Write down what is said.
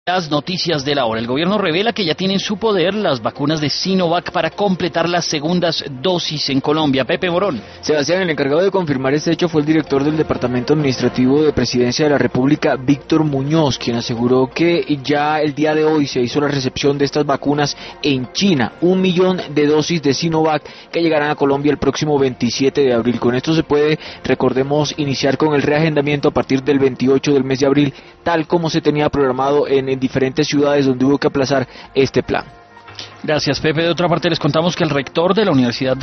Las noticias de la hora. El gobierno revela que ya tiene en su poder las vacunas de Sinovac para completar las segundas dosis en Colombia. Pepe Morón. Sebastián, el encargado de confirmar este hecho fue el director del Departamento Administrativo de Presidencia de la República, Víctor Muñoz, quien aseguró que ya el día de hoy se hizo la recepción de estas vacunas en China. 1 millón de dosis de Sinovac que llegarán a Colombia el próximo 27 de abril. Con esto se puede, recordemos, iniciar con el reagendamiento a partir del 28 del mes de abril, tal como se tenía programado en diferentes ciudades donde hubo que aplazar este plan. Gracias, Pepe. De otra parte, les contamos que el rector de la Universidad